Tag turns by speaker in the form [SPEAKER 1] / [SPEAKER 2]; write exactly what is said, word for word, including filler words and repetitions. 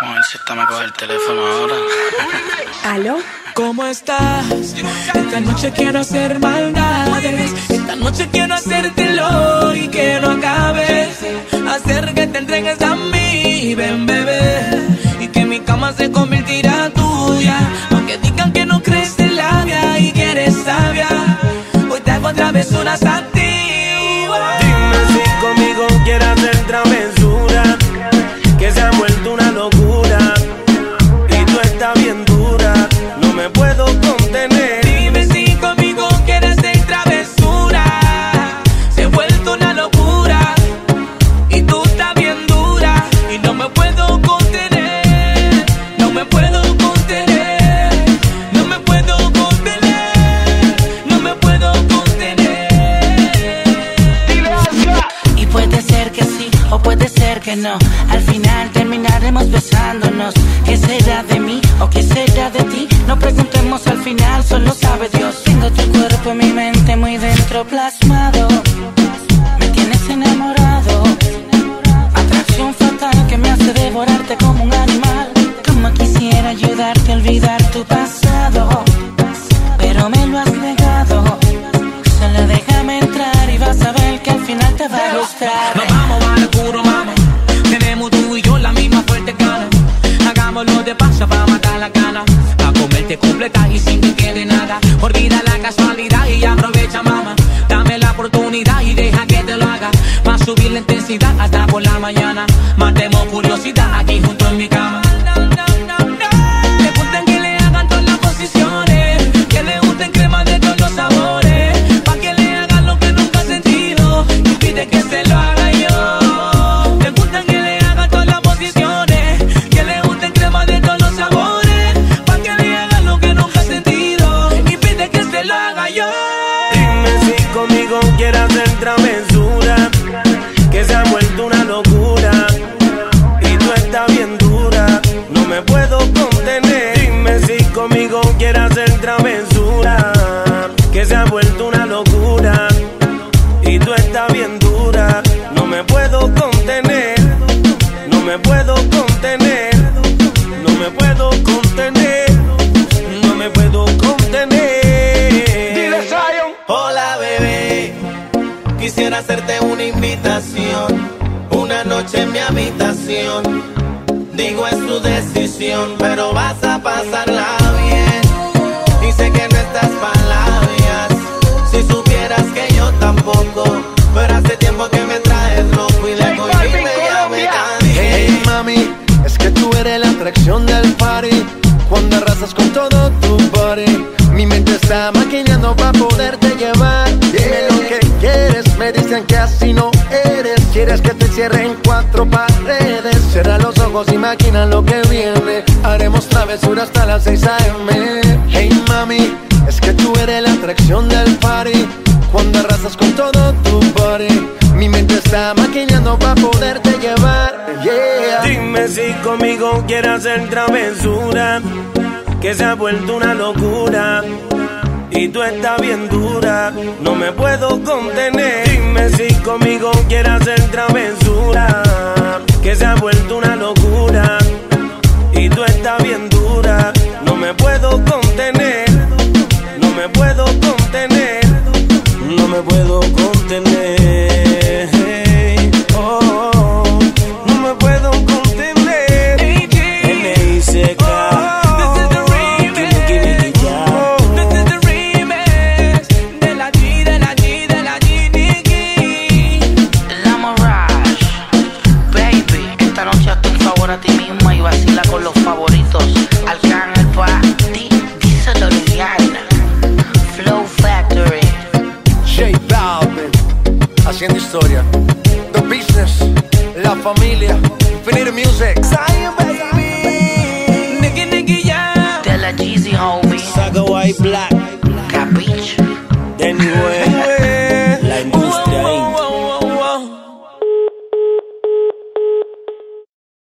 [SPEAKER 1] Vamos a ver si esta me coge el teléfono ahora.
[SPEAKER 2] ¿Aló?
[SPEAKER 3] ¿Cómo estás? Esta noche quiero hacer maldades. Esta noche quiero hacértelo y que no acabes. Hacer que te entregues a mí, ven bebé. Y que mi cama se convertirá tuya. Aunque digan que no crees en labia y que eres sabia, hoy te hago travesuras a ti.
[SPEAKER 4] Dime si conmigo quieres hacer travesura, que se ha vuelto una locura. Y tú estás bien dura, no me puedo contener.
[SPEAKER 3] Dime si conmigo quieres hacer travesura, se ha vuelto una locura. Y tú estás bien dura y no me puedo contener. No me puedo contener. No me puedo contener. No me puedo contener.
[SPEAKER 1] Y puede ser que sí o puede ser que no. Al final terminaremos besándonos. ¿Qué será de mí o qué será de ti? No preguntemos al final, solo sabe Dios. Tengo tu cuerpo en mi mente muy dentro plasmado. Me tienes enamorado. Atracción fatal que me hace devorarte como un animal. Como quisiera ayudarte a olvidar tu pasado, pero me lo has negado. Solo déjame entrar y vas a ver que al final te va a gustar.
[SPEAKER 3] Nos vamos a lo puro, mami. Tenemos tú y yo la misma fuerte gana. Hagámoslo de paso para matar la gana. Pa' comerte completa y sin que quede nada. Olvida la casualidad y aprovecha, mamá. Dame la oportunidad y deja que te lo haga. Pa' subir la intensidad hasta por la mañana. Matemos curiosidad aquí junto en mi cama. Le gusten que le hagan todas las posiciones, que le gusten crema de todos los sabores. Pa' que le hagan lo que nunca ha sentido y pide que se lo haga yo. Le gustan que le hagan todas las posiciones, que le gusten crema de todos los sabores. Pa' que le hagan lo que nunca ha sentido y pide que se lo haga yo.
[SPEAKER 4] Dime si conmigo quieres hacer travesura, que se ha vuelto una locura. Y tú estás bien dura, no me puedo contener. Dime si conmigo quieres hacer travesura, que se ha vuelto una locura. Y tú estás bien dura, no me puedo contener. No me puedo contener. No me puedo contener. No me puedo contener.
[SPEAKER 5] Dile, Zion.
[SPEAKER 6] Hola bebé, quisiera hacerte una invitación. Una noche en mi habitación. Digo es tu decisión, pero vas a pasarla bien. Y sé que no estás para labias. Si supieras que yo tampoco, pero hace tiempo que me traes loco y le cogí y me llamé también.
[SPEAKER 5] Hey mami, es que tú eres la atracción del party. Cuando arrasas con todo tu body, mi mente está maquinando para poderte llevar. Dime lo que quieres, me dicen que así no eres. Quieres que te cierre en cuatro paredes. Cierra los ojos y maquina lo que viene. Haremos travesura hasta las seis a eme. Hey mami, es que tú eres la atracción del party. Cuando arrasas con todo tu body, mi mente está maquinando para poderte llevar. Yeah.
[SPEAKER 4] Dime si conmigo quieres hacer travesura, que se ha vuelto una locura. Y tú estás bien dura, no me puedo contener. Dime si conmigo quieres hacer travesura, que se ha vuelto una locura. Y tú estás bien dura, no me puedo contener. No me puedo contener. No me puedo contener. Oh, oh, no me puedo contener. N I C K.
[SPEAKER 1] A ti misma y vacila con los favoritos. Arcángel pa' ti, díselo Liliana. Flow Factory.
[SPEAKER 5] J Balvin, haciendo historia. The Business, La Familia, Infinite Music.
[SPEAKER 3] Zion baby, Nicky Nicky ya.
[SPEAKER 1] De la Jeezy homie.
[SPEAKER 4] Saga White Black.